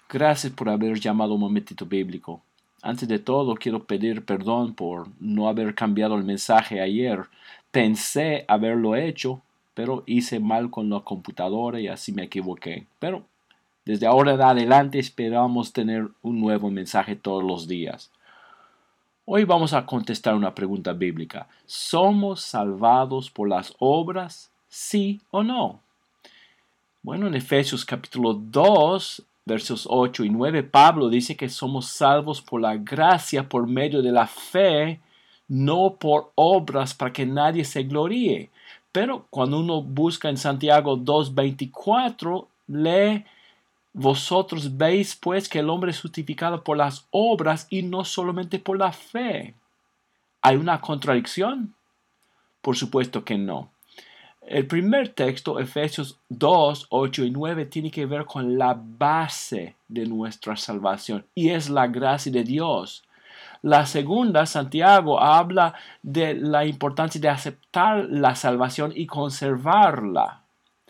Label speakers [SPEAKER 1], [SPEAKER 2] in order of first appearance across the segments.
[SPEAKER 1] Gracias por haber llamado un momentito bíblico. Antes de todo, quiero pedir perdón por no haber cambiado el mensaje ayer. Pensé haberlo hecho, pero hice mal con la computadora y así me equivoqué. Pero desde ahora en adelante esperamos tener un nuevo mensaje todos los días. Hoy vamos a contestar una pregunta bíblica. ¿Somos salvados por las obras? ¿Sí o no? Bueno, en Efesios capítulo 2, versos 8 y 9, Pablo dice que somos salvos por la gracia por medio de la fe, no por obras para que nadie se gloríe. Pero cuando uno busca en Santiago 2:24, lee: vosotros veis pues que el hombre es justificado por las obras y no solamente por la fe. ¿Hay una contradicción? Por supuesto que no. El primer texto, Efesios 2, 8 y 9, tiene que ver con la base de nuestra salvación y es la gracia de Dios. La segunda, Santiago, habla de la importancia de aceptar la salvación y conservarla.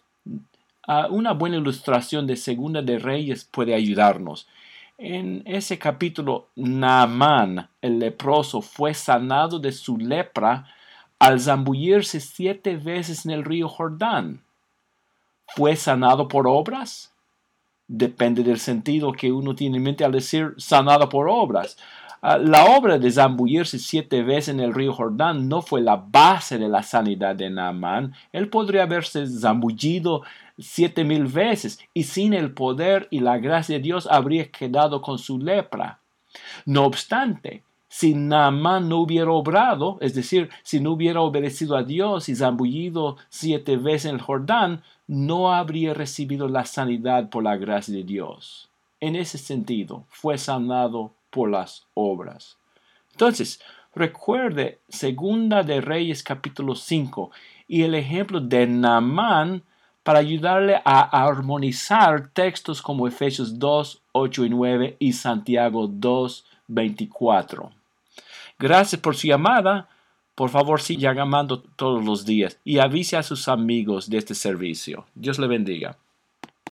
[SPEAKER 1] Una buena ilustración de Segunda de Reyes puede ayudarnos. En ese capítulo, Naamán, el leproso, fue sanado de su lepra al zambullirse 7 veces en el río Jordán. ¿Fue sanado por obras? Depende del sentido que uno tiene en mente al decir sanado por obras. La obra de zambullirse 7 veces en el río Jordán no fue la base de la sanidad de Naamán. Él podría haberse zambullido 7,000 veces y sin el poder y la gracia de Dios habría quedado con su lepra. No obstante, si Naamán no hubiera obrado, es decir, si no hubiera obedecido a Dios y zambullido 7 veces en el Jordán, no habría recibido la sanidad por la gracia de Dios. En ese sentido, fue sanado por las obras. Entonces, recuerde Segunda de Reyes capítulo 5 y el ejemplo de Naamán para ayudarle a armonizar textos como Efesios 2, 8 y 9 y Santiago 2, 24. Gracias por su llamada. Por favor, siga llamando todos los días y avise a sus amigos de este servicio. Dios le bendiga.